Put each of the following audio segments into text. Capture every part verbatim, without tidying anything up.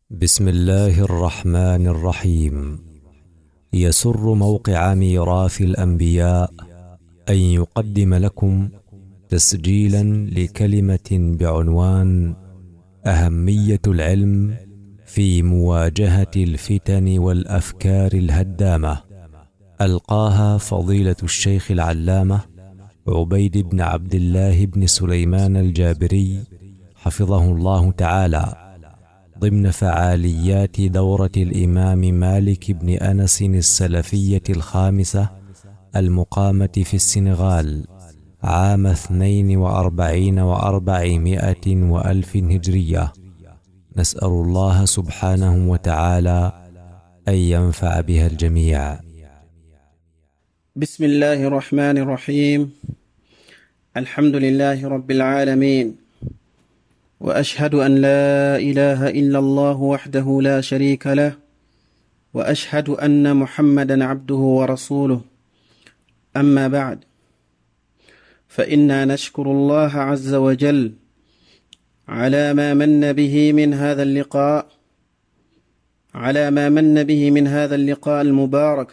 بسم الله الرحمن الرحيم. يسر موقع ميراث الأنبياء أن يقدم لكم تسجيلا لكلمة بعنوان أهمية العلم في مواجهة الفتن والأفكار الهدامة، ألقاها فضيلة الشيخ العلامة عبيد بن عبد الله بن سليمان الجابري حفظه الله تعالى ضمن فعاليات دورة الإمام مالك بن أنس السلفية الخامسة المقامة في السنغال عام اثنين وأربعين وأربعمائة وألف هجرية. نسأل الله سبحانه وتعالى أن ينفع بها الجميع. بسم الله الرحمن الرحيم. الحمد لله رب العالمين، وأشهد أن لا إله إلا الله وحده لا شريك له، وأشهد أن محمدا عبده ورسوله. أما بعد، فإنا نشكر الله عز وجل على ما من به من هذا اللقاء على ما من به من هذا اللقاء المبارك.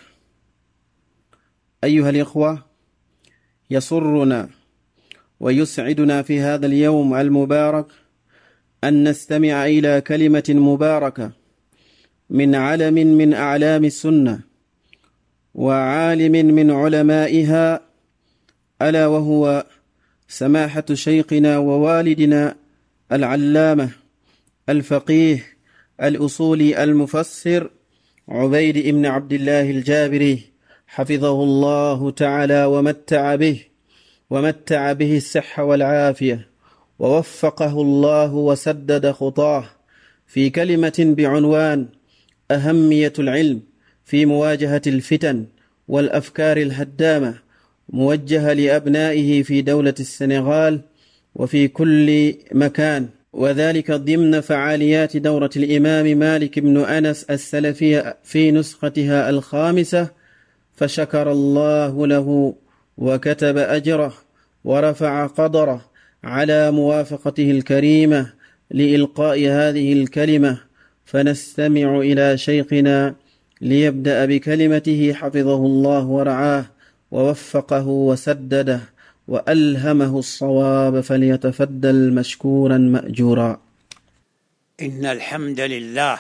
أيها الإخوة، يسرنا ويسعدنا في هذا اليوم المبارك أن نستمع إلى كلمة مباركة من علم من أعلام السنة وعالم من علمائها، ألا وهو سماحة شيخنا ووالدنا العلامة الفقيه الأصولي المفسر عبيد بن عبد الله الجابري حفظه الله تعالى ومتع به ومتع به الصحة والعافية، ووفقه الله وسدد خطاه في كلمة بعنوان أهمية العلم في مواجهة الفتن والأفكار الهدامة، موجهة لأبنائه في دولة السنغال وفي كل مكان، وذلك ضمن فعاليات دورة الإمام مالك بن أنس السلفية في نسختها الخامسة، فشكر الله له وكتب أجره ورفع قدره على موافقته الكريمة لإلقاء هذه الكلمة. فنستمع إلى شيخنا ليبدأ بكلمته حفظه الله ورعاه ووفقه وسدده وألهمه الصواب، فليتفضل مشكورا مأجورا. إن الحمد لله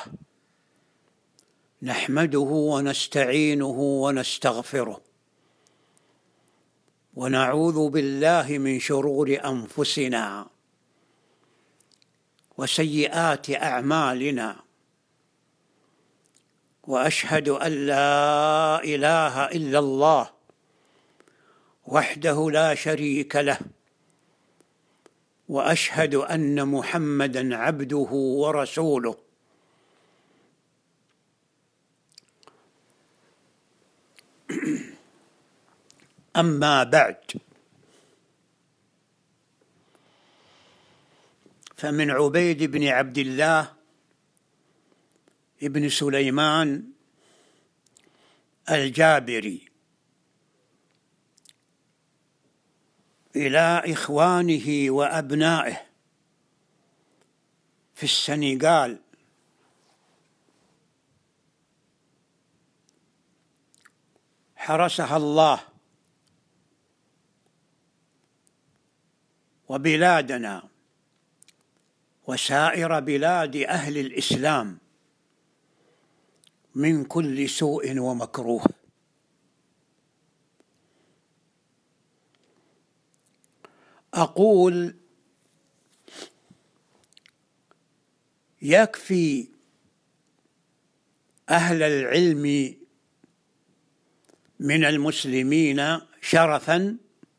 نحمده ونستعينه ونستغفره، ونعوذ بالله من شرور أنفسنا وسيئات أعمالنا، وأشهد أن لا إله إلا الله وحده لا شريك له، وأشهد أن محمدًا عبده ورسوله. أما بعد، فمن عبيد بن عبد الله ابن سليمان الجابري إلى إخوانه وأبنائه في السنغال حرسها الله وبلادنا وسائر بلاد أهل الإسلام من كل سوء ومكروه. أقول يكفي أهل العلم من المسلمين شرفاً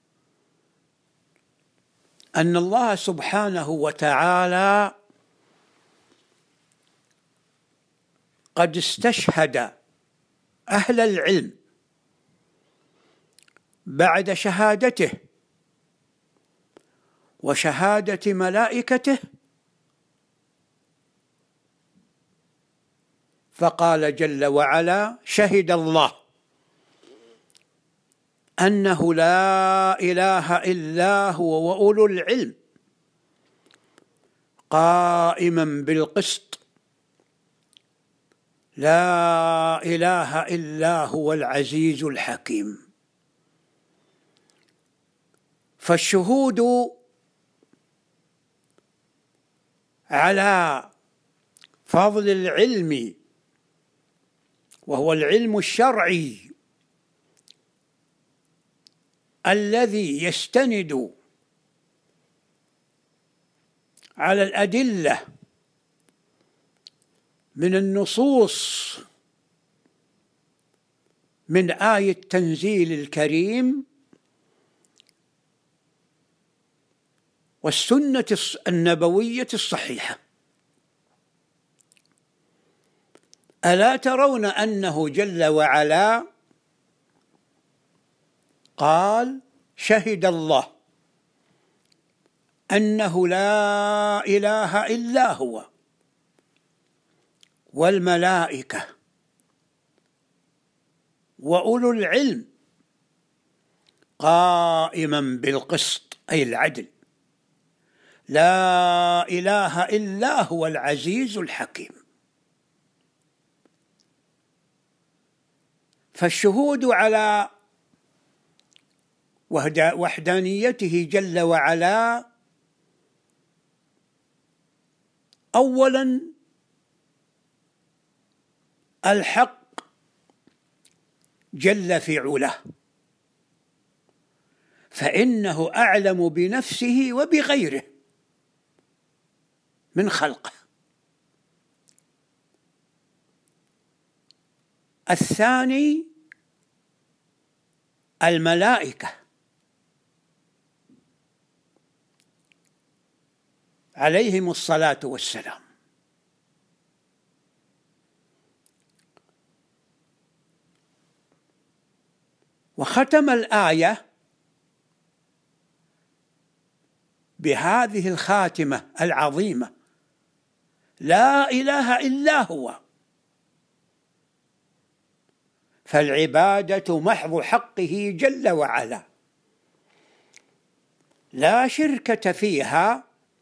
أن الله سبحانه وتعالى قد استشهد أهل العلم بعد شهادته وشهادة ملائكته، فقال جل وعلا: شهد الله أنه لا إله إلا هو وأولو العلم قائما بالقسط لا إله إلا هو العزيز الحكيم. فالشهود على فضل العلم، وهو العلم الشرعي الذي يستند على الأدلة من النصوص من آية التنزيل الكريم والسنة النبوية الصحيحة. ألا ترون أنه جل وعلا قال: شهد الله أنه لا إله إلا هو والملائكة وأولو العلم قائما بالقسط، أي العدل، لا إله إلا هو العزيز الحكيم. فالشهود على وحدانيته جل وعلا أولا الحق جل في علاه، فإنه أعلم بنفسه وبغيره من خلقه. الثاني الملائكة عليهم الصلاة والسلام. وختم الآية بهذه الخاتمة العظيمة: لا إله إلا هو. فالعبادة محض حقه جل وعلا، لا شركة فيها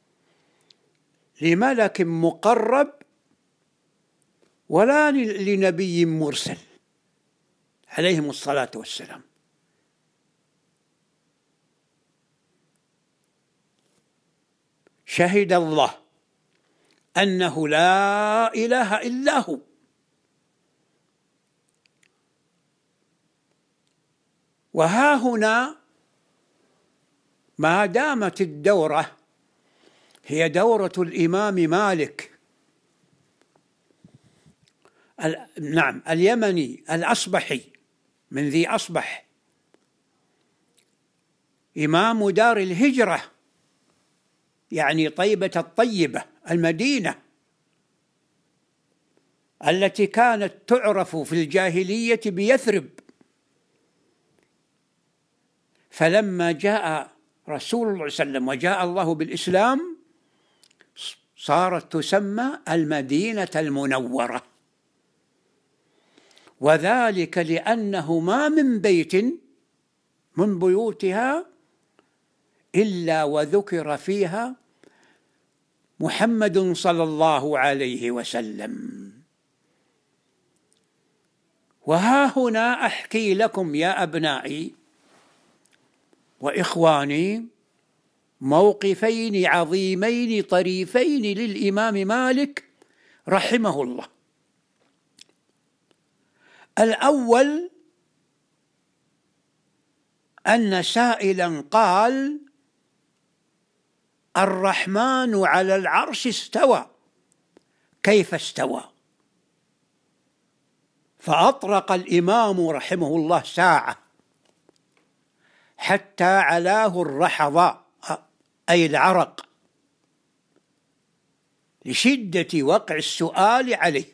لملك مقرب ولا لنبي مرسل عليهم الصلاة والسلام. شهد الله أنه لا إله إلا هو، وها هنا ما دامت الدورة هي دورة الإمام مالك نعم اليمني الأصبحي من ذي أصبح، إمام دار الهجرة، يعني طيبة الطيبة المدينة التي كانت تعرف في الجاهلية بيثرب. فلما جاء رسول الله صلى الله عليه وسلم وجاء الله بالإسلام صارت تسمى المدينة المنورة، وذلك لأنه ما من بيت من بيوتها إلا وذكر فيها محمد صلى الله عليه وسلم. وها هنا أحكي لكم يا أبنائي وإخواني موقفين عظيمين طريفين للإمام مالك رحمه الله. الأول أن سائلا قال: الرحمن على العرش استوى، كيف استوى؟ فأطرق الإمام رحمه الله ساعة حتى علاه الرحضاء أي العرق لشدة وقع السؤال عليه.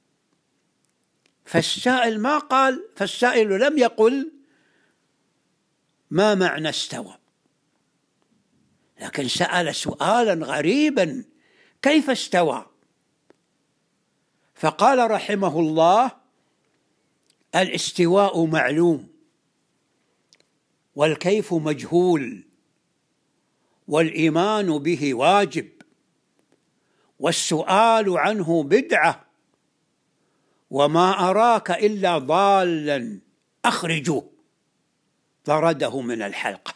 فالسائل ما قال فالسائل لم يقل ما معنى استوى، لكن سأل سؤالا غريبا: كيف استوى؟ فقال رحمه الله: الاستواء معلوم، والكيف مجهول، والإيمان به واجب، والسؤال عنه بدعة، وما أراك إلا ضالا أخرجوه، طرده من الحلقة.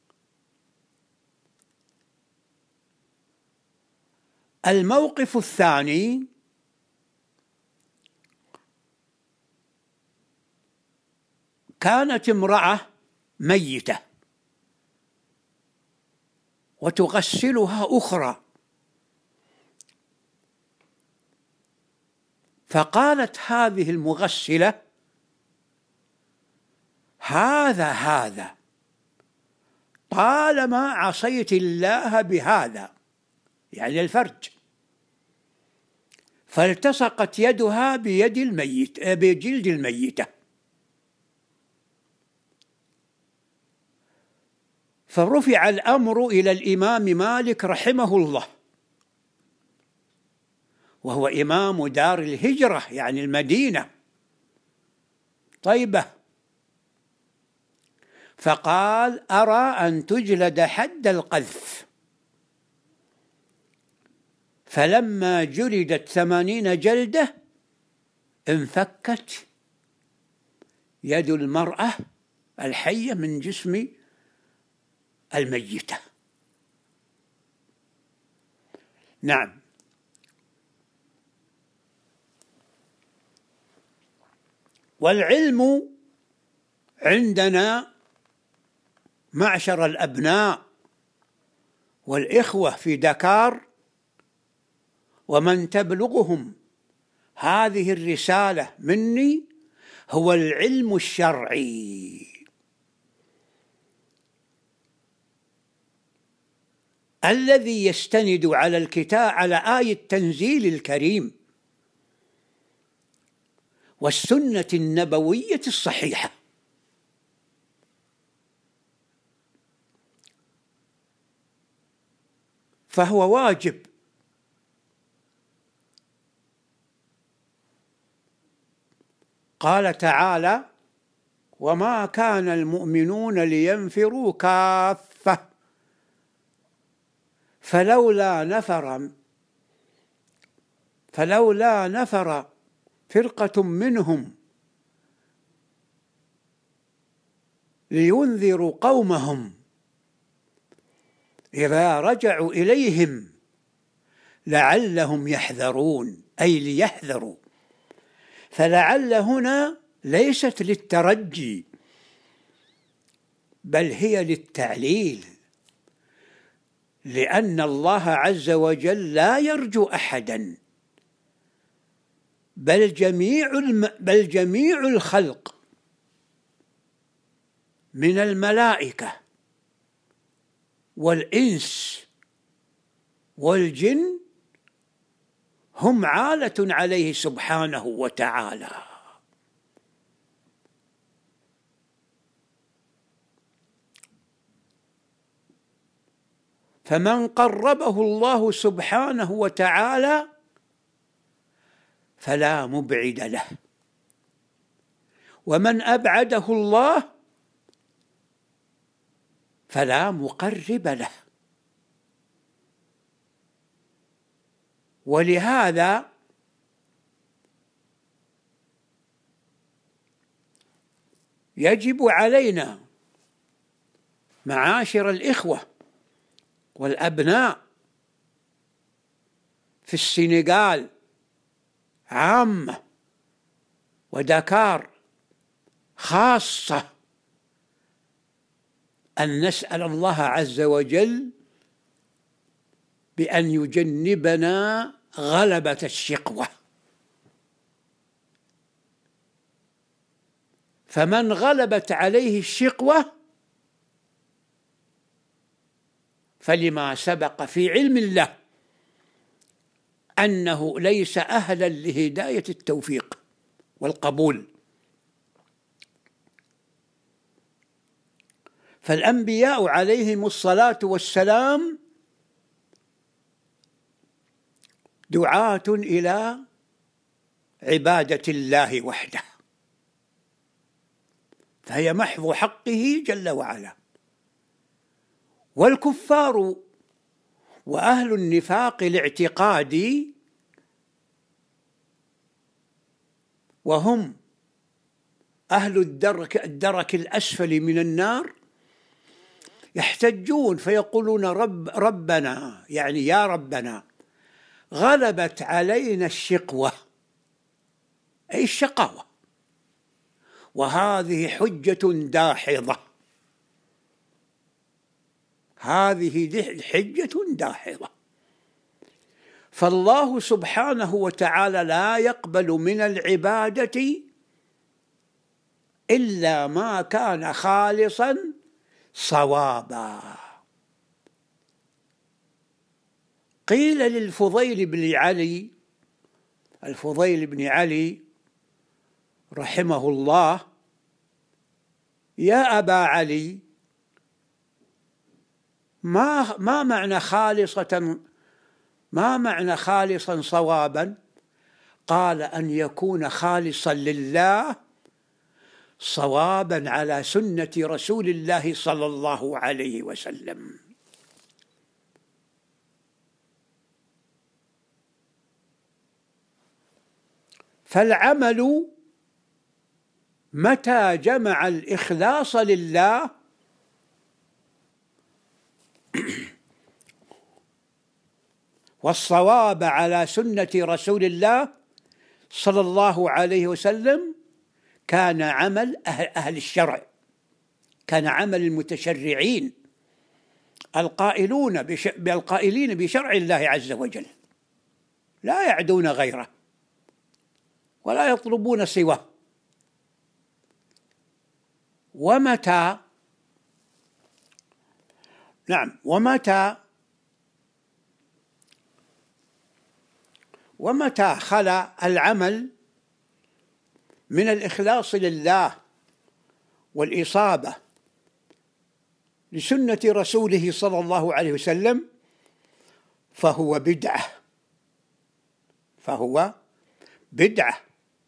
الموقف الثاني: كانت امرأة ميتة وتغسلها أخرى، فقالت هذه المغسلة: هذا هذا طالما عصيت الله بهذا، يعني الفرج. فالتصقت يدها بيد الميت بجلد الميتة، فرفع الأمر إلى الإمام مالك رحمه الله، وهو إمام دار الهجرة يعني المدينة طيبة، فقال: أرى أن تجلد حد القذف. فلما جلدت ثمانين جلدة انفكت يد المرأة الحية من جسم الميتة. نعم. والعلم عندنا معشر الأبناء والإخوة في دكار ومن تبلغهم هذه الرسالة مني هو العلم الشرعي الذي يستند على الكتاب، على آية التنزيل الكريم والسنة النبوية الصحيحة. فهو واجب قال تعالى: وما كان المؤمنون لينفروا كافة فلولا نفر فلولا نفر فرقة منهم لينذروا قومهم إذا رجعوا إليهم لعلهم يحذرون، أي ليحذروا. فلعل هنا ليست للترجي بل هي للتعليل، لأن الله عز وجل لا يرجو أحدا، بل جميع الم... بل جميع الخلق من الملائكة والإنس والجن هم عالة عليه سبحانه وتعالى. فمن قربه الله سبحانه وتعالى فلا مبعد له، ومن أبعده الله فلا مقرب له. ولهذا يجب علينا معاشر الإخوة والأبناء في السنغال عامة ودكار خاصة أن نسأل الله عز وجل بأن يجنبنا غلبة الشقوة. فمن غلبت عليه الشقوة فلما سبق في علم الله أنه ليس أهلا لهداية التوفيق والقبول. فالأنبياء عليهم الصلاة والسلام دعاة إلى عبادة الله وحده، فهي محض حقه جل وعلا. والكفار وأهل النفاق الاعتقادي وهم أهل الدرك, الدرك الأسفل من النار يحتجون فيقولون رب ربنا، يعني يا ربنا، غلبت علينا الشقوة، أي الشقاوة، وهذه حجة داحضة، هذه حجة داحضة. فالله سبحانه وتعالى لا يقبل من العبادة إلا ما كان خالصا صوابا. قيل للفضيل بن علي الفضيل بن علي رحمه الله: يا أبا علي، ما ما معنى خالصة ما معنى خالصا صوابا؟ قال: أن يكون خالصا لله صوابا على سنة رسول الله صلى الله عليه وسلم. فالعمل متى جمع الإخلاص لله والصواب على سنة رسول الله صلى الله عليه وسلم كان عمل أهل الشرع، كان عمل المتشرعين القائلون بالقائلين بشرع الله عز وجل، لا يعدون غيره ولا يطلبون سواه. ومتى نعم ومتى ومتى خلا العمل من الإخلاص لله والإصابة لسنة رسوله صلى الله عليه وسلم فهو بدعة فهو بدعة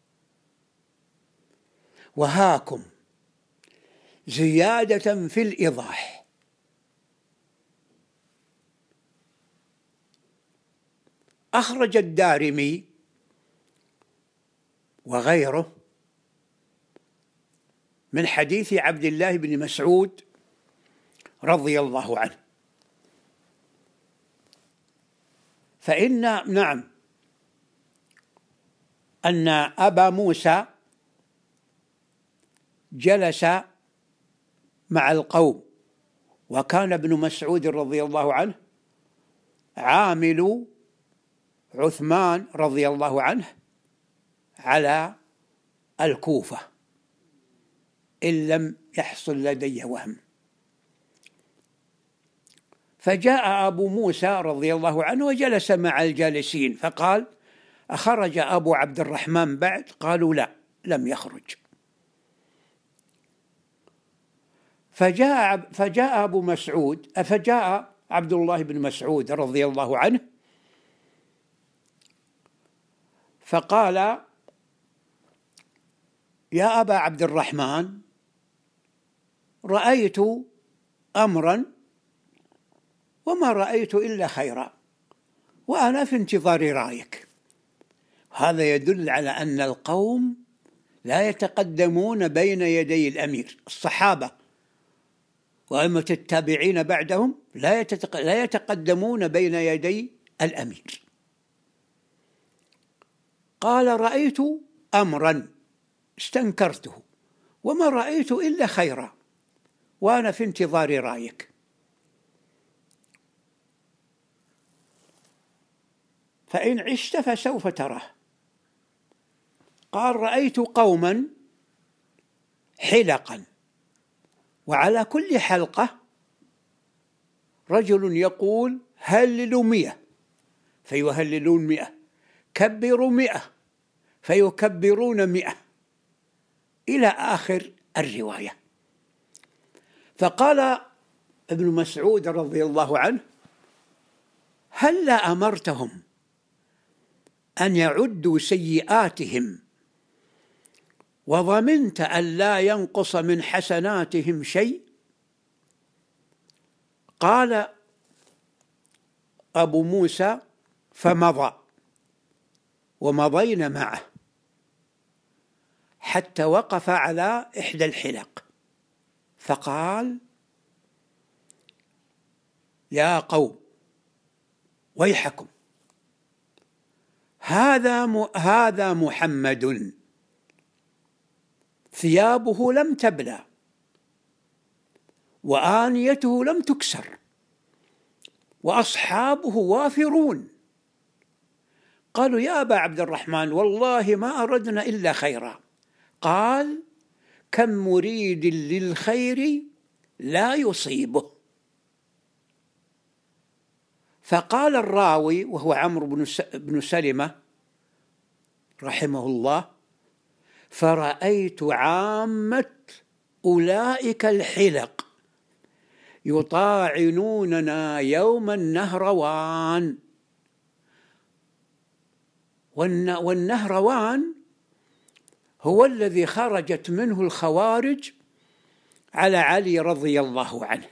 وهاكم زيادة في الإيضاح. أخرج الدارمي وغيره من حديث عبد الله بن مسعود رضي الله عنه، فإن نعم أن أبا موسى جلس مع القوم، وكان ابن مسعود رضي الله عنه عامل عثمان رضي الله عنه على الكوفة إن لم يحصل لدي وهم. فجاء أبو موسى رضي الله عنه وجلس مع الجالسين فقال: أخرج أبو عبد الرحمن بعد؟ قالوا: لا، لم يخرج. فجاء فجاء أبو مسعود فجاء عبد الله بن مسعود رضي الله عنه فقال: يا أبا عبد الرحمن، رأيت أمرا وما رأيت إلا خيرا، وأنا في انتظار رأيك. هذا يدل على أن القوم لا يتقدمون بين يدي الأمير. الصحابة وأئمة التابعين بعدهم لا لا يتقدمون بين يدي الأمير. قال: رأيت أمرا استنكرته وما رأيت إلا خيرا وأنا في انتظار رأيك. فإن عشت فسوف تراه. قال: رأيت قوما حلقا، وعلى كل حلقة رجل يقول: هللوا مئة فيهللون مئة، كبروا مئة فيكبرون مئة، إلى آخر الرواية. فقال ابن مسعود رضي الله عنه: هلا أمرتهم أن يعدوا سيئاتهم وضمنت أن لا ينقص من حسناتهم شيء؟ قال أبو موسى: فمضى ومضينا معه. حتى وقف على إحدى الحلق فقال: يا قوم ويحكم، هذا هذا محمد ثيابه لم تبلى وآنيته لم تكسر وأصحابه وافرون. قالوا: يا أبا عبد الرحمن والله ما أردنا إلا خيرا. قال: كم مريد للخير لا يصيبه. فقال الراوي وهو عمرو بن سلمة رحمه الله: فرأيت عامة أولئك الحلق يطاعنوننا يوم النهروان. والنهروان هو الذي خرجت منه الخوارج على علي رضي الله عنه،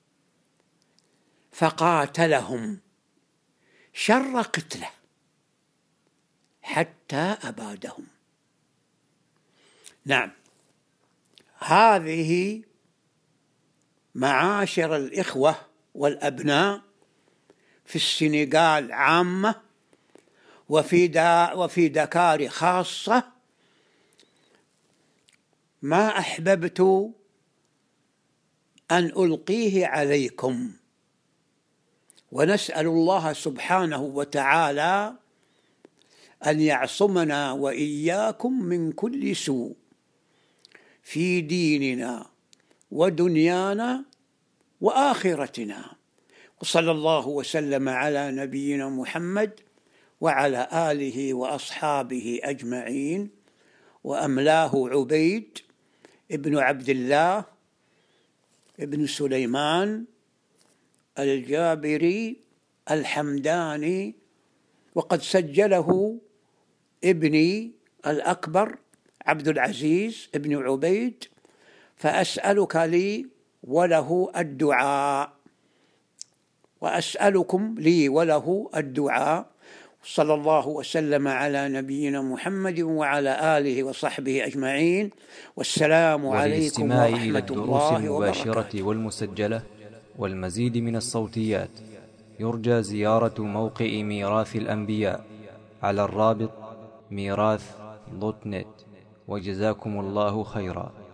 فقاتلهم شر قتله حتى أبادهم. نعم، هذه معاشر الإخوة والأبناء في السنغال عامة وفي دا وفي دكار خاصة ما أحببت أن ألقيه عليكم، ونسأل الله سبحانه وتعالى أن يعصمنا وإياكم من كل سوء في ديننا ودنيانا وآخرتنا. وصلى الله وسلم على نبينا محمد وعلى آله وأصحابه أجمعين. وأملاه عبيد ابن عبد الله ابن سليمان الجابري الحمداني، وقد سجله ابني الأكبر عبد العزيز ابن عبيد، فأسألك لي وله الدعاء، وأسألكم لي وله الدعاء. صلى الله وسلم على نبينا محمد وعلى آله وصحبه أجمعين، والسلام عليكم ورحمة الله وبركاته. المباشرة والمسجلة والمزيد من الصوتيات يرجى زيارة موقع ميراث الأنبياء على الرابط ميراث دوت نت. وجزاكم الله خيرا.